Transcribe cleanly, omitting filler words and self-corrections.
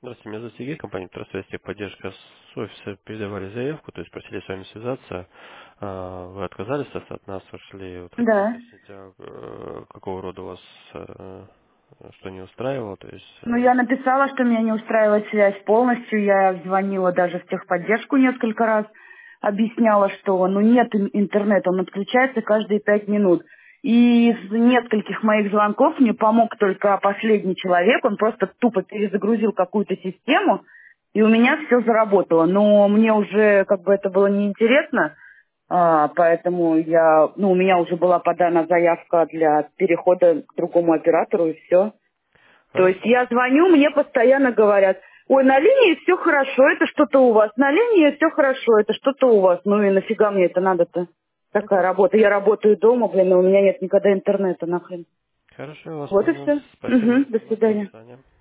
Здравствуйте, меня зовут Сергей, компания «Трасвести», поддержка с офиса, передавали заявку, то есть просили с вами связаться. Вы отказались от нас, ушли. Вот хотел Да. уточнить, какого рода у вас что не устраивало, то есть... Ну, я написала, что меня не устраивает связь полностью. Я звонила даже в техподдержку несколько раз. Объясняла, что ну нет интернета, он отключается каждые 5 минут. И из нескольких моих звонков мне помог только последний человек. Он просто тупо перезагрузил какую-то систему, и у меня все заработало. Но мне уже как бы это было неинтересно, поэтому у меня уже была подана заявка для перехода к другому оператору, и все. То есть Хорошо. я звоню, мне постоянно говорят: ой, на линии все хорошо, это что-то у вас. На линии все хорошо, это что-то у вас. Ну и нафига мне это надо-то? Такая Окей. работа. Я работаю дома, блин, и у меня нет никогда интернета, нахрен. Хорошо, я вас Вот и понял. все. Спасибо за Угу, до информацию. До свидания. свидания.